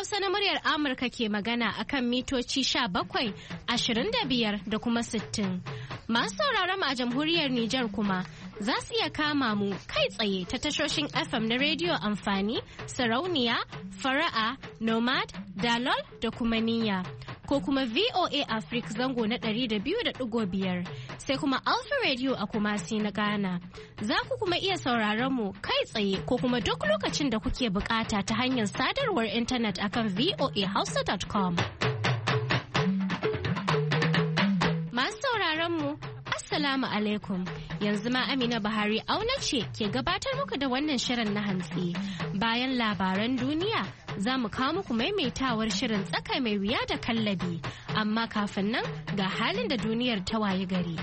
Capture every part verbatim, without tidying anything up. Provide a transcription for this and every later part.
Hausa na muryar Amurka ke magana akan mitoci sha bakwai, ashirin da biyar da kuma sittin. Masu sauraron mu a jamhuriyar Nijar kuma za su iya kama mu kai tsaye ta tashoshin F M na rediyo amfani, sarauniya, fara'a, nomad, dalol da kuma niyya. Ko kuma V O A Africa zango na ɗari da biyu da ɗigo biyar sai kuma Alpha Radio a Kumasi na Ghana. Za ku kuma iya sauraron mu kai tsaye ko kuma duk lokacin da kuke bukata ta hanyar sadarwar intanet akan voa hausa dot com. Masu sauraron mu Assalamu alaikum. Yanzu ma Amina Buhari auna ce ke gabatar muku da wannan shirin na hantsi. Bayan labaran duniya za mu kawo muku maimaitawar shirin tsaka mai wuya da kallabi. Amma kafin nan ga halin da duniyar ta waye gari.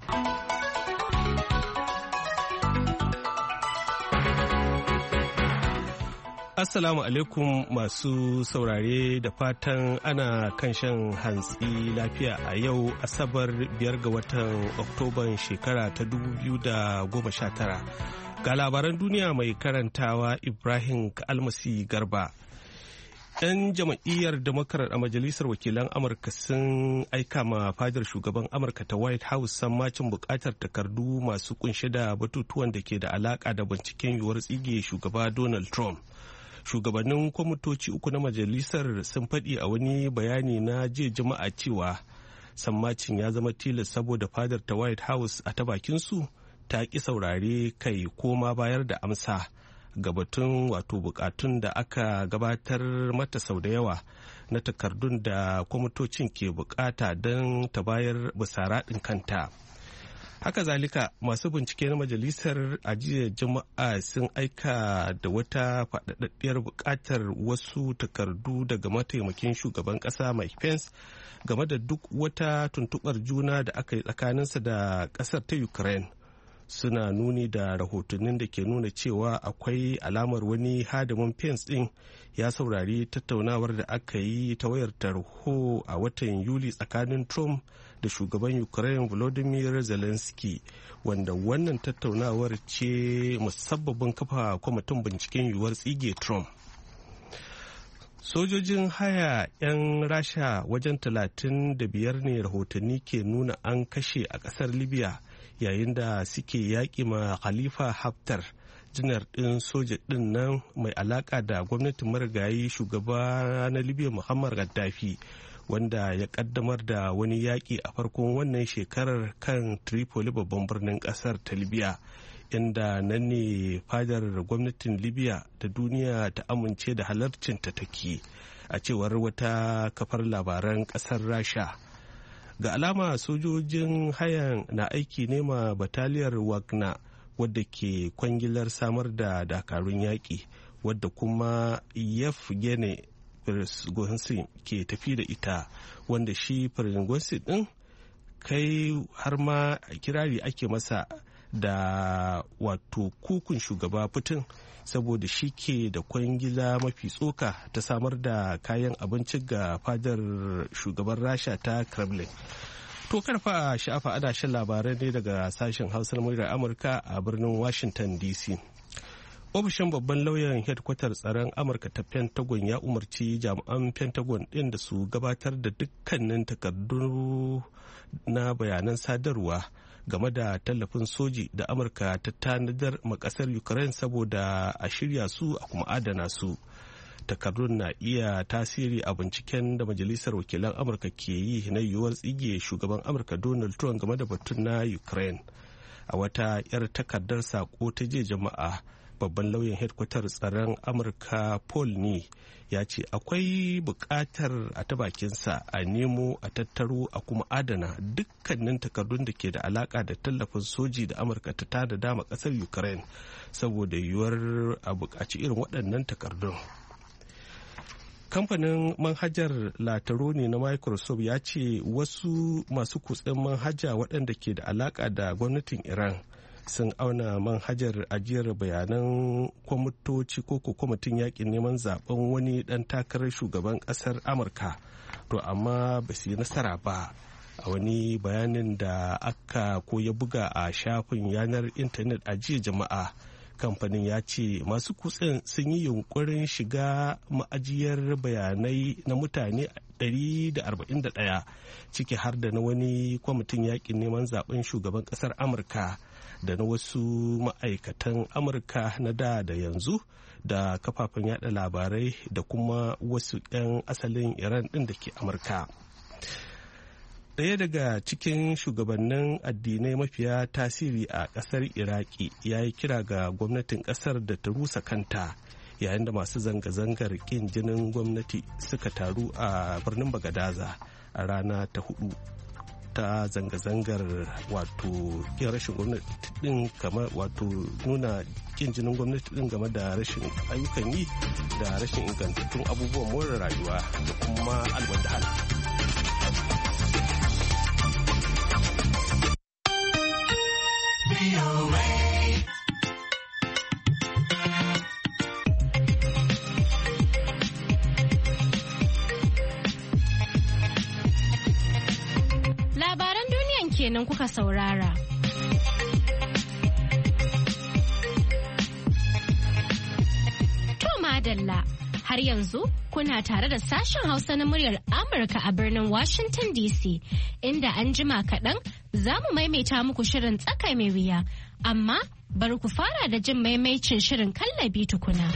Assalamu alaikum masu saurare da fatan ana kan shan hantsi lafiya a yau Asabar biyar ga watan Oktoban shekara ta dubu biyu da goma sha tara. Ga labaran duniya mai karantawa Ibrahim Almasi Garba. 'Yan jam'iyyar Democrat a Majalisar Wakilan Amurka sun aika ma fadar shugaban Amurka ta White House sammacin bukatar takardu masu kunshe da batutuwan da ke da alaka da binciken yiwuwar tsige shugaba Donald Trump. Shugabannin kwamitoci uku na majalisar sun faɗi a wani bayani na jiya Juma'a cewa sammacin ya zama tilas saboda fadar ta White House a ta bakinsu ta ƙi saurare kai koma bayar da amsa ga batun wato bukatun da aka gabatar mata sau da yawa na takardun da kwamitocin ke bukata don ta bayar bisa raɗin kanta. Haka zalika masu bincike na majalisar a jiya Juma'a sun aika da wata faɗaɗɗiyar buƙatar wasu takardu daga mataimakin shugaban ƙasa Mike Pence game da duk wata tuntuɓar juna da aka yi tsakaninsa da ƙasar ta Ukraine. Suna nuni da rahotannin da ke nuna cewa akwai alamar wani hadimin Pence ɗin ya saurari tattaunawar da aka yi ta wayar tarho a watan Yuli tsakanin Trump da shugaban Ukraine Volodymyr Zelensky, wanda wannan tattaunawar ce musabbabin kafa kwamitin binciken yiwuwar tsige Trump. Sojojin haya 'yan Rasha wajen talatin da biyar ne rahotanni ke nuna an kashe a ƙasar Libya yayin da suke yaƙi ma Khalifa Haftar, janar ɗin soja ɗin nan mai alaƙa da gwamnatin marigayi shugaba na Libya Muammar Gaddafi, wanda ya ƙaddamar da wani yaƙi a farkon wannan shekarar kan Tripoli babban birnin ƙasar ta Libya, inda nan ne fadar gwamnatin Libya da duniya ta amince da halarcinta take, a cewar wata kafar labaran ƙasar Rasha. Ga alama sojojin hayan na aiki ne ma bataliyar Wagner wadda ke kwangilar samar da dakarun yaƙi, wadda kuma Yevgeny Prigozhin ke tafi da ita, wanda shi Prigozhin ɗin kai har ma kirari ake masa da wato kukun shugaba Putin, saboda shi ke da kwangila mafi tsoka ta samar da kayan abinci ga fadar shugaban Rasha ta Kremlin. To karfa sha'afa ana shan labarai ne daga sashen hausar muryar Amurka a birnin Washington D C. Ofishin babban lauyan hedkwatar tsaron Amurka ta Pentagon ya umarci jami'an Pentagon ɗin da su gabatar da dukkanin takardu na bayanan sadarwa game da tallafin soji da Amurka ta tanadar makasar Ukraine saboda a shirya su a kuma adana su. Takardun na iya tasiri a binciken da Majalisar Wakilan Amurka ke yi na yiwuwar tsige shugaban Amurka Donald Trump game da batun na Ukraine. A wata 'yar takardar sako ta jiya jama'a, babban lauyan hedkwatar tsaron Amurka Paul ne ya ce akwai buƙatar a ta bakinsa a nemo a tattaro a kuma adana dukkanin takardun da ke da alaƙa da tallafin soji da Amurka ta tada dama ƙasar Ukraine saboda yiwuwar a buƙaci irin waɗannan takardun. Kamfanin manhajar Lataroni na Microsoft ya ce wasu masu kutsen manhaja waɗanda ke da alaƙa da gwamnatin Iran sun auna manhajar ajiyar bayanan kwamitoci ko kwamitin yakin neman zaben wani dan takarar shugaban kasar Amurka, to amma ba su yi nasara ba. A wani bayanin da aka ko ya buga a shafin yanar intanet a jiya jama'a, kamfanin ya ce masu kutsen sun yi yunkurin shiga ma'ajiyar bayanai na mutane ɗari da arba'in da ɗaya ciki har da na wani kwamitin yakin neman zaben shugaban ƙasar amurka da na wasu ma'aikatan amurka na da da yanzu da kafafen yada labarai da kuma wasu 'yan asalin iran ɗin da ke amurka. Ɗaya daga cikin shugabannin addinai mafiya tasiri a ƙasar iraki ya yi kira ga gwamnatin ƙasar da ta rusa kanta yayin da masu zanga-zangar ƙin jinin gwamnati suka taru a birnin bagadaza a rana ta hudu ta zanga-zangar wato kin rashin gwamnati din kamar wato nuna kin jinin gwamnati din game da rashin ayyukan yi da rashin ingantattun abubuwan more rayuwa da kuma alwandahal. Kenan kuka saurara. To madalla, har yanzu kuna tare da sashen Hausa na muryar Amurka a birnin Washington D C, inda an jima kaɗan za mu maimaita muku shirin tsaka mai wuya, amma bari ku fara da jin maimaicin shirin kallabi tukuna.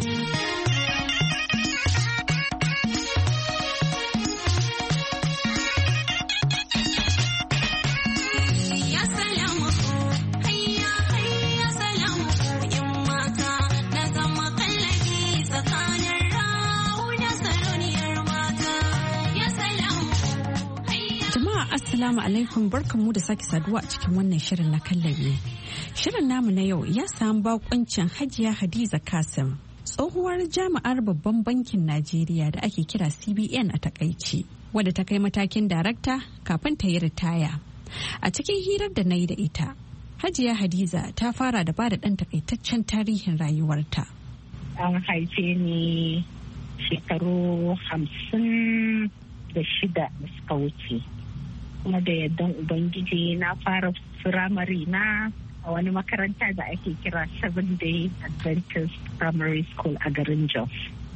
Assalamu alaikum, barkanmu da sake saduwa a cikin wannan shirin na kallabi. Shirin namu na yau ya samu bakuncin Hajiya Hadiza Kasim, tsohuwar jami'ar babban bankin Najeriya da ake kira C B N a takaici, wadda ta kai matakin darakta kafin ta yi ritaya. A cikin hirar da na yi da ita, Hajiya Hadiza ta fara da ba da ɗan takaitaccen tarihin rayuwarta. An haife ni shekaru hamsin da shida da suka wuce. Kuma da yardan Ubangiji na fara firamare na a wani makaranta da ake kira Seven Day Adventist Primary School a garin Jos.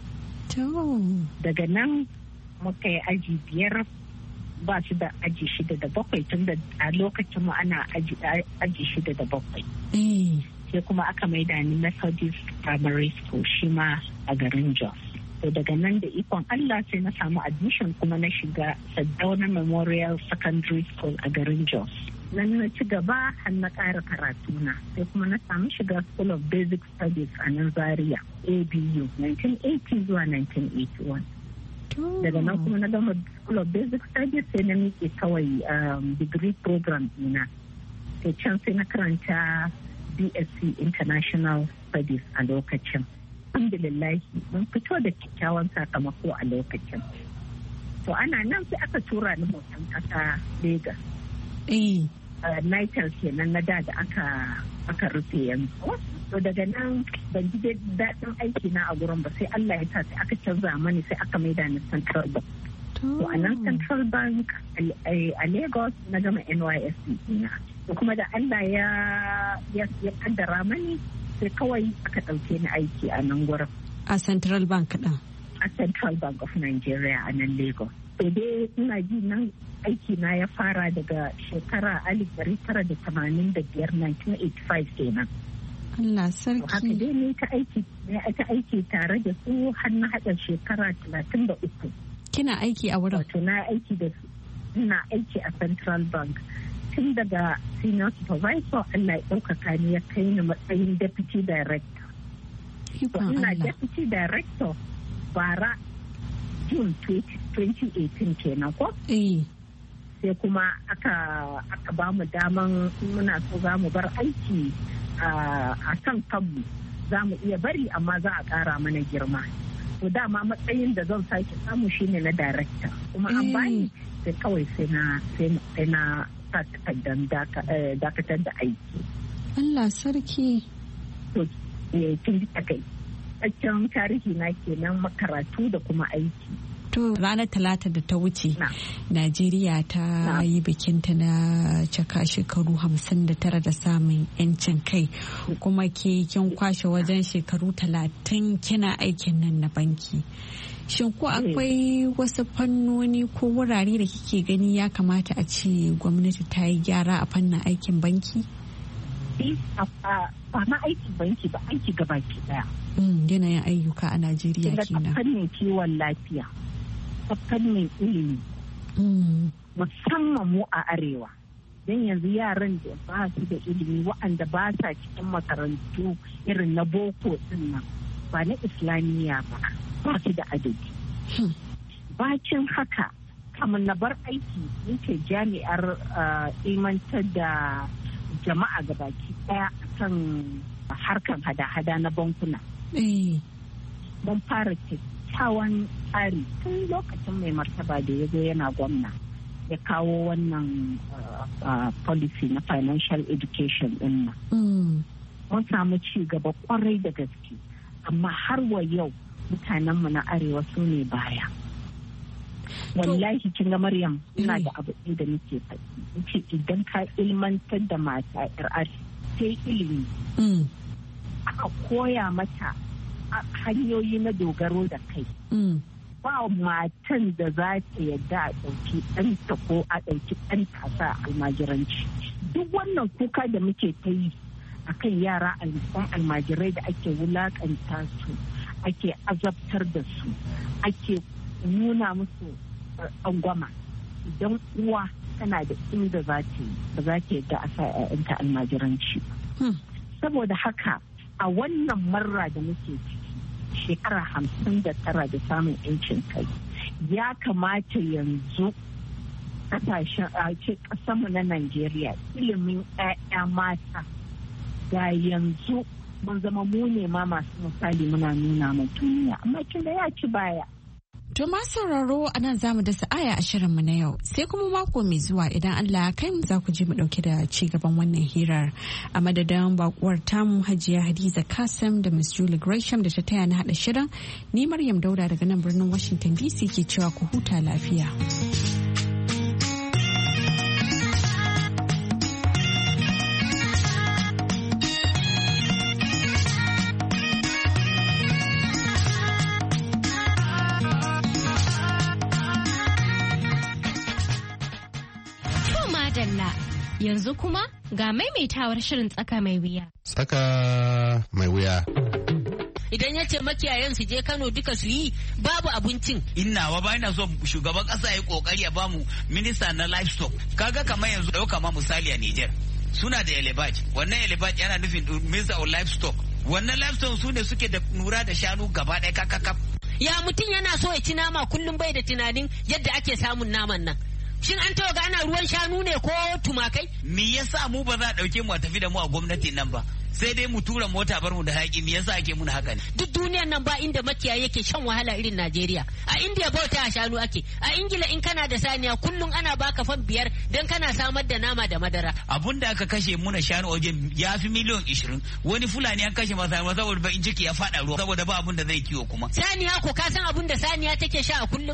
Daga nan muka yi aji biyar, ba su da aji shida da bakwai tun da a lokacin mu ana aji shida da bakwai. Sai kuma aka maida ni Methodist Primary School shi ma a garin Jos. To daga nan da ikon Allah sai na samu admission kuma na shiga Sardauna Memorial Secondary School a garin Jos. Nan na ci gaba har na ƙara karatuna sai kuma na samu shiga School of Basic Studies a nan Zaria A B U nineteen eighty zuwa nineteen eighty-one. Daga nan kuma na gama School of Basic Studies sai na miƙe kawai degree program ɗina. Sai can sai na karanta B S c International Studies a lokacin. Alhamdulillah mun fito da kyakkyawan sakamako a lokacin. To ana nan sai aka tura ni hoton kasa Lagos. Eh. Nitel kenan na da da aka aka rufe yanzu. To daga nan ban ji daɗin aiki na a gurin ba sai Allah ya sa sai aka canza mani sai aka maida ni Central Bank. To a nan Central Bank a Lagos na gama N Y S C ina. To kuma da Allah ya ya kaddara mani sai kawai aka ɗauke ni aiki a nan gurin. A Central Bank ɗin? A Central Bank of Nigeria a nan Lagos. Sai dai ina ji nan aiki na ya fara daga shekara alif dari tara da tamanin da biyar nineteen eighty-five kenan. Allah sarki. Haka dai ne ta aiki ta aiki tare da su har na haɗa shekara talatin da uku. Kina aiki a wurin? Wato na aiki da su. Ina aiki a Central Bank. Tun daga senior supervisor Allah ya ɗaukaka ni ya kai ni matsayin deputy director. Ina deputy director bara June twenty eighteen kenan ko? Eh. Sai kuma aka aka ba mu daman muna so za mu bar aiki a kan kanmu za mu iya bari amma za a ƙara mana girma. To dama matsayin da zan sake samu shine na director. Kuma an bani sai kawai sai na sai na sa takardar dakatar da aiki. Allah sarki. To, kin ji takai. Tsaccen tarihi na kenan makaratu da kuma aiki. To ranar talata da ta wuce Najeriya ta yi bikinta na cika shekaru hamsin da tara da samun yancin kai kuma ke kin kwashe wajen shekaru talatin kina aikin nan na banki. Shin ko akwai wasu fannoni ko wurare da kike gani ya kamata a ce gwamnati ta yi gyara a fannin aikin banki? Ba ma aikin banki ba, aiki gabaki daya. Yanayin ayyuka a Najeriya kenan. Ta fannin kiwon lafiya, ta fannin ilimi, musamman mu a arewa. Don yanzu yaran da ba su da ilimi waɗanda ba sa cikin makarantu irin na boko din nan ba na islamiyya ba ba su da adadi. Bacin haka kamar na bar aiki yake jami'ar ilmantar da jama'a gabaki daya kan harkar hada-hada na bankuna. Mun fara kyakkyawan tsari tun lokacin mai martaba da ya zo yana gwamna ya kawo wannan policy na financial education din nan. Mun samu ci gaba kwarai da gaske, amma har wa yau mutanenmu na arewa su ne baya. Wallahi kin ga Maryam, ina da abu da nake faɗi. Ce idan ka ilmantar da mata yar sai ilimi aka koya mata hanyoyi na dogaro da kai. Ba matan da za ta yadda a ɗauki ɗanta ko a ɗauki ɗanta sa almajiranci. Duk wannan kuka da muke ta yi akan yara almajirai da ake wulakanta su, ake azabtar da su, ake nuna musu angwama. Idan uwa tana da inda za ta yi ba za ta yadda a sa 'ya'yanta almajiranci. Saboda haka a wannan marra da muke ciki shekara hamsin da tara da samun 'yancin kai, ya kamata yanzu kasashen a ce kasanmu na Najeriya ilimin 'ya'ya mata da yanzu mun zama mu ne ma masu misali muna nuna ma duniya, amma kin da ya ci baya. To ma sauraro a nan za mu dasa aya a shirinmu na yau, sai kuma mako mai zuwa idan Allah ya kai mu za ku ji mu dauke da ci gaban wannan hirar. A madadin bakuwar tamu Hajiya Hadiza Kasim da Miss Julie Gresham da ta taya na hada shirin, ni Maryam Dauda daga nan birnin Washington D C ke cewa ku huta lafiya. Yanzu kuma ga maimaitawar shirin tsaka mai wuya. Tsaka mai wuya. Idan ya ce makiyayan su je Kano duka su yi babu abincin. Inna wa ba ina so shugaban kasa ya kokari ya bamu minista na livestock. Kaga kamar yanzu dauka ma misali a Niger. Suna da elebaj. Wannan elebaj yana nufin minister of livestock. Wannan livestock su ne suke da nura da shanu gaba ɗaya kakakaf. Ya mutum yana so ya ci nama kullum bai da tunanin yadda ake samun naman nan. Shin an taɓa ga ana ruwan shanu ne ko tumakai? Me yasa mu ba za a ɗauke mu a tafi da mu a gwamnatin nan ba? Sai dai mu tura mota bar mu da haƙi, me yasa ake muna haka ne? Duk duniyar nan ba inda makiyayi yake shan wahala irin Najeriya. A Indiya bauta a shanu ake. A Ingila in kana da saniya kullum ana baka fan biyar don kana samar da nama da madara. Abun da aka kashe muna shanu wajen ya fi miliyan ishirin. Wani Fulani an kashe masa saboda ba in ciki ya faɗa ruwa saboda ba abun da zai kiwo kuma. Saniya ko ka san abun da saniya take sha a kullum?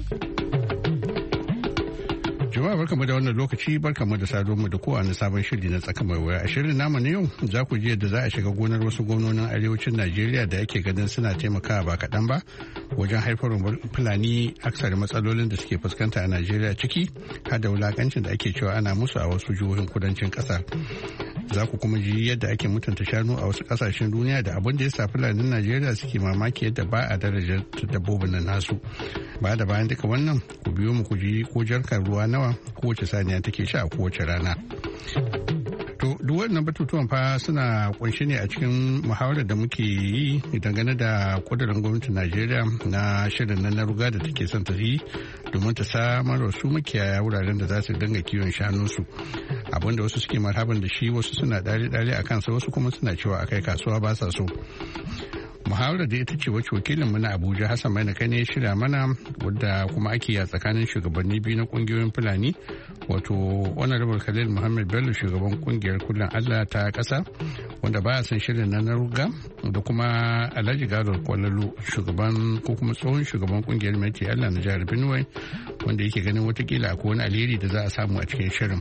Jama'a barkamu da wannan lokaci, barkamu da saduwar mu da kowane sabon shiri na tsaka mai waya. A shirin namu na yau za ku ji yadda za a shiga gonar wasu gwamnonin arewacin Najeriya da ake ganin suna taimakawa ba kaɗan ba wajen haifar Fulani aksari matsalolin da suke fuskanta a Najeriya, ciki har da wulakancin da ake cewa ana musu a wasu jihohin kudancin ƙasar. Za ku kuma ji yadda ake mutunta shanu a wasu ƙasashen duniya da abin da ya sa Fulanin Najeriya suke mamaki yadda ba a darajar dabbobin nan nasu. Ba da bayan duka wannan ku biyo mu ku ji ko jarkar ruwa nawa kowace saniya take sha a kowace rana. To duk wannan batutuwan fa suna kunshi ne a cikin muhawarar da muke yi dangane da kudurin gwamnatin Najeriya na shirin nan na ruga da take son ta yi domin ta samar wa su makiyaya wuraren da za su dinga kiwon shanunsu. Abinda wasu suke marhaban da shi, wasu suna dare-dare a kansa, wasu kuma suna cewa akai kasuwa ba sa so. muhawarar da ita ce wacce wakilin mu na Abuja Hassan Maina kai ne ya shirya mana, wadda kuma ake yi a tsakanin shugabanni biyu na kungiyoyin Fulani, wato Honorable Khalil Muhammad Bello shugaban kungiyar Kullum Allah ta kasa wanda baya son shirin na Naruga, da kuma Alhaji Gado Kwalalu shugaban ko kuma tsohon shugaban kungiyar Mai Allah na jihar Benue, wanda yake ganin watakila akwai wani alheri da za a samu a cikin shirin.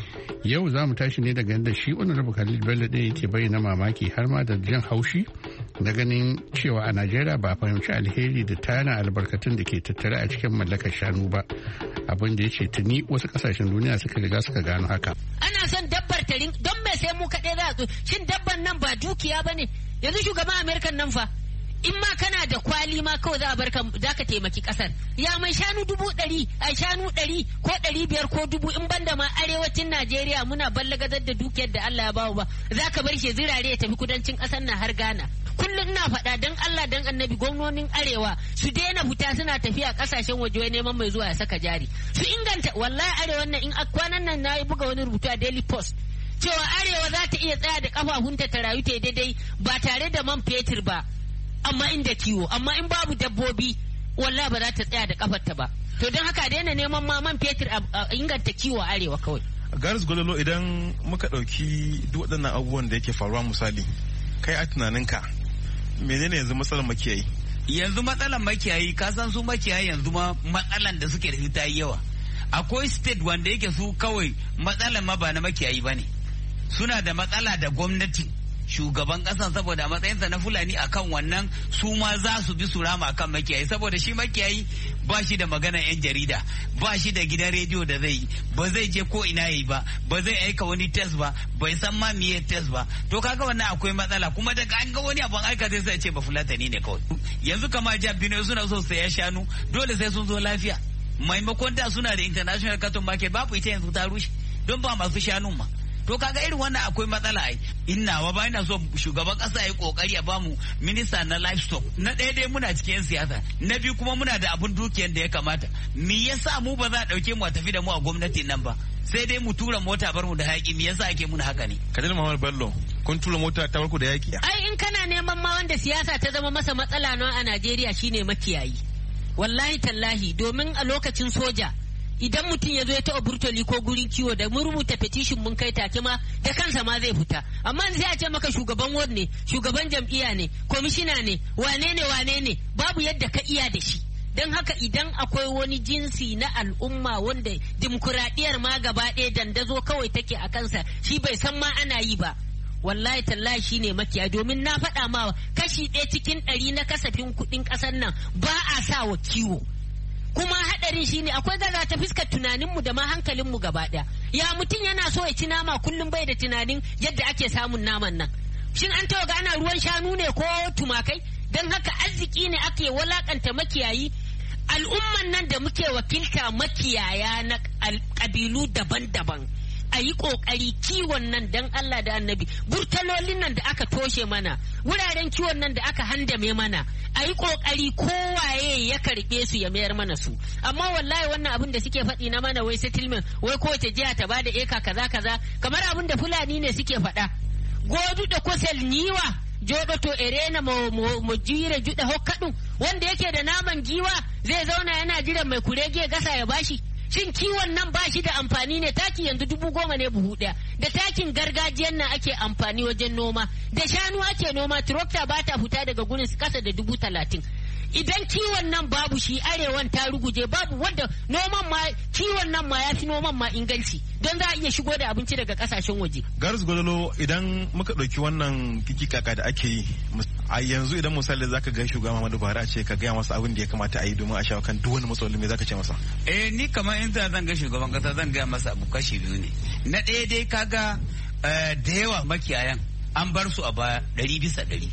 Yau za mu tashi ne daga yadda shi Honorable Khalil Bello ɗin yake bayyana mamaki har ma da jan haushi da ganin cewa a Najeriya ba fahimci alheri da tana albarkatun da ke tattare a cikin mallakar shanu ba, abin da ya ce tuni wasu kasashen duniya suka riga suka gano haka. Ana son dabbar tarin don me sai mu kaɗai za su shin dabban nan ba dukiya ba ne? Yanzu shugaban Amerikan nan fa in ma kana da kwali ma kawai za a bar za ka taimaki kasar. Ya mai shanu dubu ɗari a shanu ɗari ko ɗari biyar ko dubu in banda ma arewacin Najeriya muna ballagazar da dukiyar da Allah ya bawo ba, za ka bar shi zirare ya tafi kudancin ƙasar nan har Ghana. Kullum ina faɗa dan Allah dan annabi gwamnonin arewa su daina fita suna tafiya ƙasashen waje wai neman mai zuwa ya saka jari. Su inganta wallahi arewan nan in kwanan nan na yi buga wani rubutu a Daily Post cewa arewa za ta iya tsaya da kafafunta ta rayu ta daidai ba tare da man fetur ba. Amma inda kiwo, amma in babu dabbobi wallahi ba za ta tsaya da kafarta ba. To don haka daina neman ma man fetur a inganta kiwo arewa kawai. Garis Gololo, idan muka ɗauki duk waɗannan abubuwan da yake faruwa misali, kai a tunaninka menene yanzu matsalar makiyayi? Yanzu matsalar makiyayi, ka san su makiyayi yanzu ma matsalan da suke da ita yawa. Akwai state wanda yake su kawai matsalar ma ba na makiyayi ba ne. Suna da matsala da gwamnati. Shugaban kasan saboda matsayinsa na Fulani akan wannan su ma za su bi su rama akan makiyayi, saboda shi makiyayi ba shi da magana yan jarida, ba shi da gidan rediyo da zai yi, ba zai je ko ina yi ba, ba zai aika wani test ba, bai san ma miye test ba. To kaga wannan akwai matsala, kuma daga an ga wani abun aika zai sai ce ba Fulatani ne kawai. Yanzu kama Jabino suna so saya shanu dole sai sun zo lafiya, maimakon da suna da international cotton market babu ita yanzu ta rushe don ba masu shanun ma. To kaga irin wannan akwai matsala ai. Innawa ba ina so shugaban kasa ya kokari ya bamu minista na livestock. Na ɗaya dai muna cikin siyasa, na biyu kuma muna da abun dukiyar da ya kamata. Me yasa mu ba za a dauke mu a tafi da mu a gwamnati nan ba? Sai dai mu tura mota bar mu da haƙi, me yasa ake muna haka ne? Kadil Muhammad Bello, kun tura mota ta bar ku da yaƙi? Ai in kana neman ma wanda siyasa ta zama masa matsala na a Najeriya shine makiyayi. Wallahi tallahi, domin a lokacin soja idan mutum ya zo ya taɓa burtoli ko gurin kiwo da mun rubuta petition mun kai take ma da kansa ma zai fita, amma sai a ce maka shugaban ward ne, shugaban jam'iyya ne, komishina ne, wane ne wane ne, babu yadda ka iya da shi. Don haka idan akwai wani jinsi na al'umma wanda dimokuraɗiyar ma gaba ɗaya dandazo kawai take a kansa, shi bai san ma ana yi ba, wallahi tallahi shine makiya. Domin na faɗa ma kashi ɗaya cikin ɗari na kasafin kuɗin ƙasar nan ba a sa wa kiwo. Kuma hadarin shine akwai gaza ta fuskar tunaninmu da ma hankalinmu gaba daya. Ya mutum yana so ya ci nama kullum bai da tunanin yadda ake samun naman nan. Shin an taɓa ana ruwan shanu ne ko tumakai? Don haka arziki ne ake walakanta makiyayi. Al'umman nan da muke wakilta makiyaya na kabilu daban-daban. A yi ƙoƙari kiwon nan don Allah da annabi, burtalolin nan da aka toshe mana, wuraren kiwon nan da aka handame mana, a yi ƙoƙari kowaye ya karɓe su ya mayar mana su. Amma wallahi wannan abin da suke faɗi na mana wai settlement, wai kowace jiya ta bada eka kaza kaza, kamar abin da Fulani ne suke faɗa. Godu da kusel niwa, jodo to erena mo mo mo jire juɗe hokkaɗu, wanda yake da naman giwa zai zauna yana jiran mai kurege gasa ya bashi. Shin kiwon nan ba shi da amfani ne? Taki yanzu dubu goma ne buhu ɗaya. Da takin gargajiyan nan ake amfani wajen noma. Da shanu ake noma, tractor ba ta fita daga gurin kasa da dubu talatin. Idan kiwon nan babu shi, arewan ta ruguje, babu wanda noman ma kiwon nan ma ya fi noman ma inganci, don za a iya shigo da abinci daga kasashen waje. Garis Gololo, idan muka ɗauki wannan kikikaka da ake yi a yanzu, idan misali zaka ga shugaban Muhammadu Buhari a ce ka gaya masa abin da ya kamata a yi domin a shawo kan duk wani matsaloli, me zaka ce masa? Eh ni kamar in zan ga shugaban kasa zan gaya masa abu kashi biyu ne. Na ɗaya dai kaga da yawa makiyayan an bar su a baya ɗari bisa ɗari.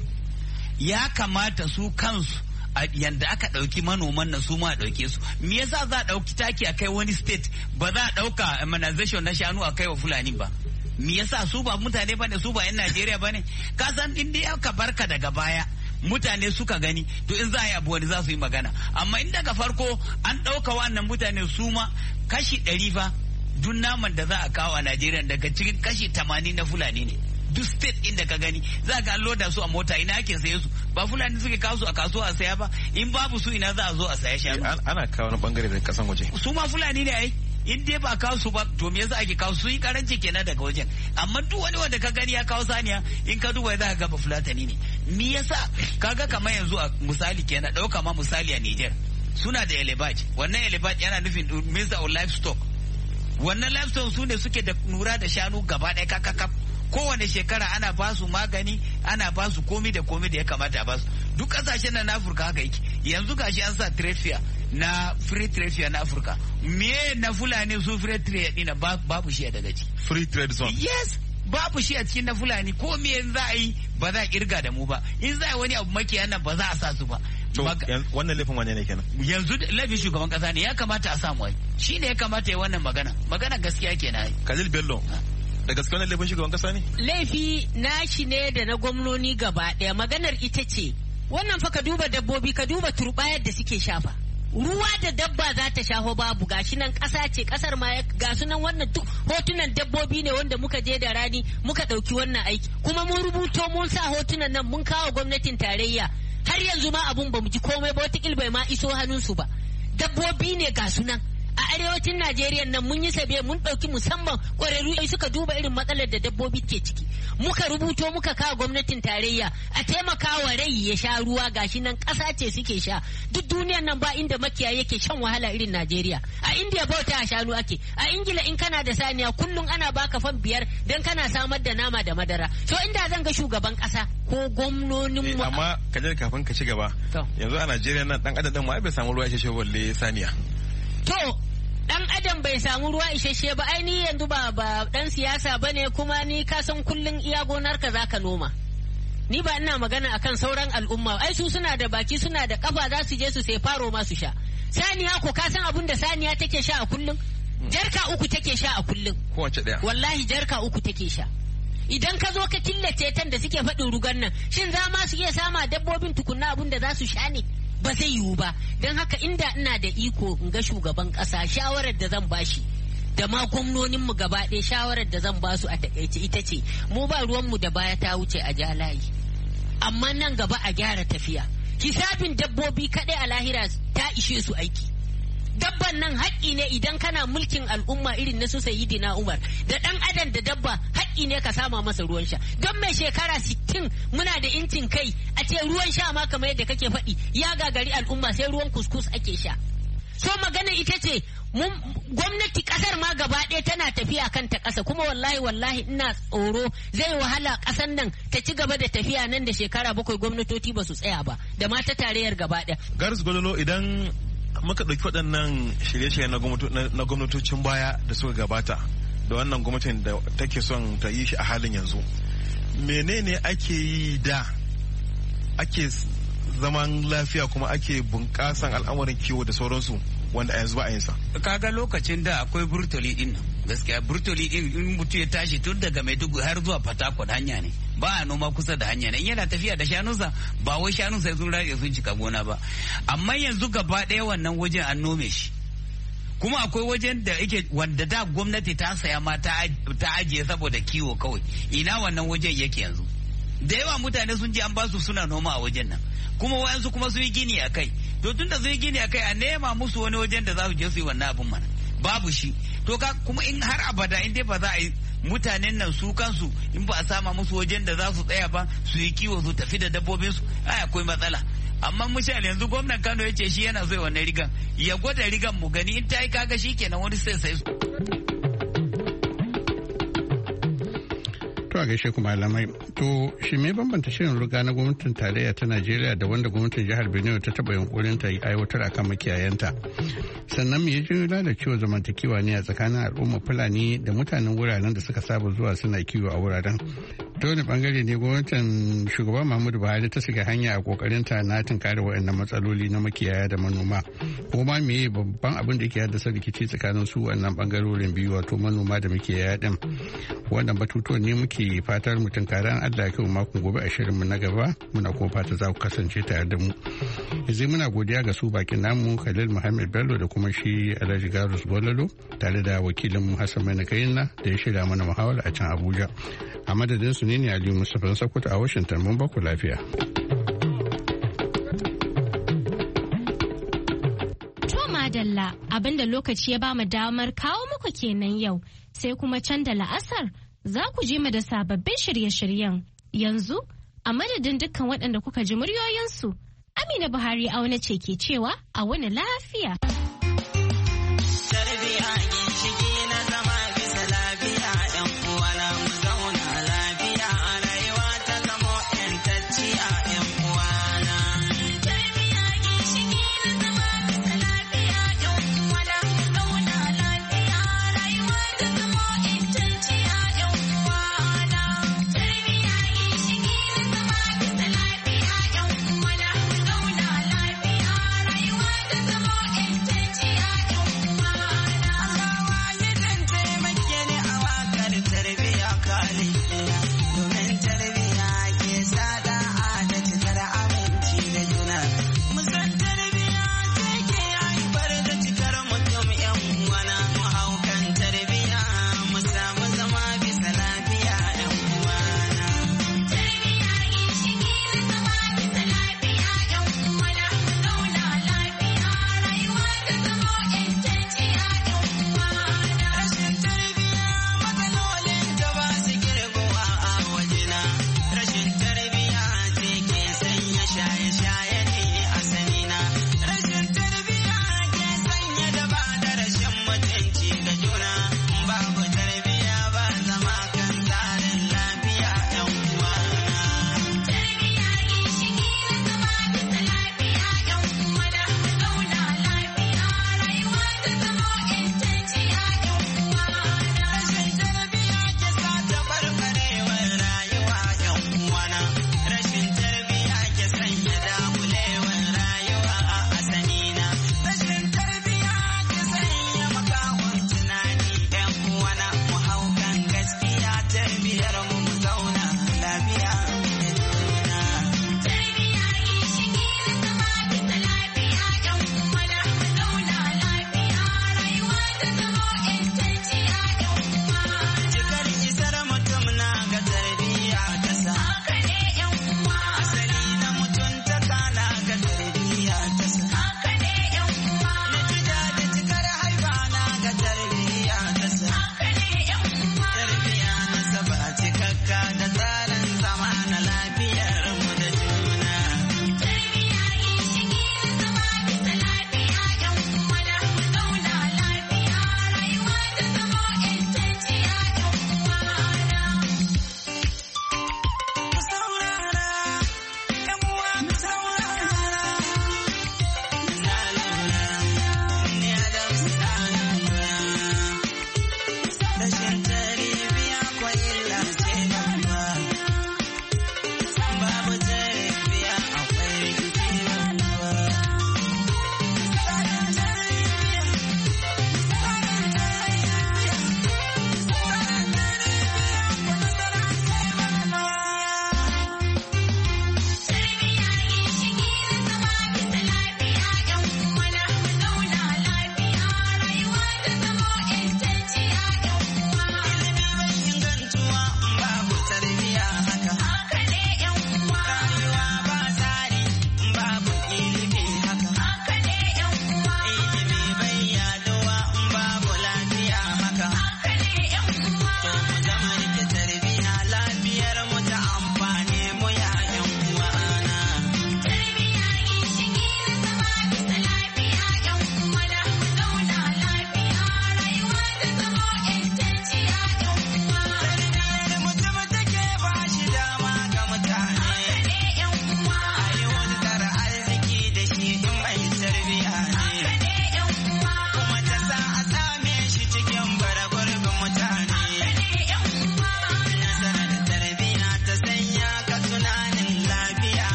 Ya kamata su kansu yanda aka ɗauki manoman na su ma a ɗauke su. Me yasa za a ɗauki taki a kai wani state ba za a ɗauka immunization na shanu a kai wa Fulani ba? Me yasa su ba mutane bane, su ba yan Najeriya bane? Ka san in dai aka barka daga baya mutane suka gani, to in za a yi abu wani za su yi magana. Amma in daga farko an ɗauka wannan mutane su ma kashi ɗari fa duk naman da za a kawo a Najeriya daga cikin kashi tamanin na Fulani ne. duk state inda ka gani za ka loda su a mota ina ake saye su ba fulani suke kawo su a kasuwa a saya ba in babu su ina za a zo a saya shanu ana kawo na bangare da kasan waje su ma fulani ne ai in dai ba kawo su ba to me yasa ake kawo su yi karanci kenan daga wajen amma duk wani wanda ka gani ya kawo saniya in ka duba za ka ga ba fulatani ne me yasa kaga kamar yanzu a misali kenan dauka ma misali a Niger suna da elebaj wannan elebaj yana nufin minister of livestock wannan livestock su ne suke da nura da shanu gaba ɗaya kakakaf kowane shekara ana ba su magani ana ba su komi da komi da ya kamata a ba su duk kasashen nan na Afirka haka yake yanzu gashi an sa trade fair na free trade fair na Afirka me na fulani su free trade dina babu shi daga ciki free trade zone yes babu shi a cikin na fulani ko me za a yi ba za a kirga da mu ba in za a yi wani abu makiyan nan ba za a sa su ba wannan laifin wane ne kenan yanzu laifin shugaban kasa ne ya kamata a samu wai shi ne ya kamata ya wannan magana magana gaskiya kenan Khalil Bello da gaskiya wannan laifin shugaban kasa ne laifi nashi ne da na gwamnoni gaba daya maganar ita ce wannan fa ka duba dabbobi ka duba turbayar da suke shafa ruwa da dabba za ta shaho babu gashi nan ƙasa ce ƙasar ma ga su nan wannan duk hotunan dabbobi ne wanda muka je da rani muka ɗauki wannan aiki kuma mun rubuto mun sa hotunan nan mun kawo gwamnatin tarayya har yanzu ma abun ba mu ji komai ba wata bai ma iso hannunsu ba dabbobi ne ga su nan a arewacin Najeriya nan mun yi sabe mun ɗauki musamman ƙwararru suka duba irin matsalar da dabbobi ke ciki muka rubuto muka kawo gwamnatin tarayya a taimaka wa rai ya sha ruwa gashi nan ƙasa ce suke sha duk duniyar nan ba inda makiyayi yake shan wahala irin Najeriya a Indiya bauta a shanu ake a Ingila in kana da saniya kullum ana baka fan biyar dan kana samar da nama da madara so inda zan ga shugaban ƙasa ko gwamnonin mu amma kaje kafin ka ci gaba yanzu a Najeriya nan dan adam ma bai samu ruwa isasshe balle saniya to dan adam bai samu ruwa isasshe ba ai ni yanzu ba ba dan siyasa bane kuma ni ka san kullun iya gonar ka zaka noma ni ba ina magana akan sauran al'umma ai su suna da baki suna da kafa za su je su sai faro ma su sha saniya ko ka san abin da saniya take sha a kullun jarka uku take sha a kullun kowace daya wallahi jarka uku take sha idan ka zo ka killace tan da suke faɗin rugan nan shin za ma su iya sama dabbobin tukunna abin da za su sha ne ba zai yiwu ba don haka inda ina da iko in ga shugaban kasa shawarar da zan bashi da ma gwamnoninmu gaba ɗaya shawarar da zan basu a takaice ita ce mu ba ruwanmu da baya ta wuce a ja layi amma nan gaba a gyara tafiya hisabin dabbobi kaɗai a lahira ta ishe su aiki dabban nan haƙƙi ne idan kana mulkin al'umma irin na su sayyidina Umar da ɗan adam da dabba haƙƙi ne ka sama masa ruwan sha don mai shekara sittin muna da incin kai a ce ruwan sha ma kamar yadda kake faɗi ya gagari al'umma sai ruwan kuskus ake sha so magana ita ce gwamnati ƙasar ma gaba ɗaya tana tafiya kan ta ƙasa kuma wallahi wallahi ina tsoro zai wahala ƙasar nan ta ci gaba da tafiya nan da shekara bakwai gwamnatoci ba su tsaya ba da ma ta tarayyar gaba ɗaya. Garis Gololo idan muka ɗauki waɗannan shirye-shirye na gwamnatocin baya da suka gabata da wannan gwamnatin da take son ta yi shi a halin yanzu menene ake yi da ake zaman lafiya kuma ake bunƙasan al'amarin kiwo da sauransu wanda a yanzu ba a yinsa. Kaga lokacin da akwai burtoli din gaskiya burtoli din in mutum ya tashi tun daga Maiduguri har zuwa Fatakwal hanya ne ba a noma kusa da hanya ne in yana tafiya da shanunsa ba wai shanunsa sun rage sun cika gona ba amma yanzu gaba ɗaya wannan wajen an nome shi kuma akwai wajen da yake wanda da gwamnati ta saya ma ta ajiye saboda kiwo kawai ina wannan wajen yake yanzu da yawa mutane sun je an basu suna noma a wajen nan kuma wayansu kuma sun yi gini a kai to tun da sun yi gini a kai a nema musu wani wajen da za su je su yi wannan abin mana babu shi to ka kuma in har abada in dai ba za a yi mutanen nan su kansu in ba a sama musu wajen da za su tsaya ba su yi kiwo su tafi da dabbobin su ai akwai matsala amma misali yanzu gwamnan Kano ya ce shi yana so wannan rigan ya gwada rigan mu gani in ta yi kaga shi kenan wani sai sai su To a gaishe kuma malamai. To shi me bambanta shirin ruga na gwamnatin tarayya ta Najeriya da wanda gwamnatin jihar Benue ta taba yunkurin ta aiwatar akan makiyayanta? Sannan me ya janyo lalacewa zamantakewa ne a tsakanin al'umma Fulani da mutanen wuraren da suka saba zuwa suna kiwo a wuraren? Ta wani bangare ne gwamnatin shugaban Muhammadu Buhari ta shiga hanya a kokarin ta na tunkare waɗannan matsaloli na makiyaya da manoma? Kuma me babban abin da ke haddasa rikici tsakanin su wannan bangarorin biyu wato manoma da makiyaya din? Wannan batutuwan ne muke fatar mu tunkare an Allah ya makon gobe a shirin mu na gaba muna kuma fata za ku kasance tare da mu. Yanzu muna godiya ga su bakin namu Khalil Muhammad Bello da kuma shi Alhaji Garus Bololo tare da wakilin mu Hassan Mai Nakayinna da ya shirya mana muhawara a can Abuja. A madadin su ne ni ne Aliyu Mustapha Sokoto a Washington, mun baku lafiya. Madalla abinda lokaci ya bamu damar kawo muku kenan yau, sai kuma can da la'asar za ku ji mu da sababbin shirye-shiryen. Yanzu a madadin dukkan waɗanda kuka ji muryoyinsu, Amina Buhari auna ce ke cewa a wani lafiya.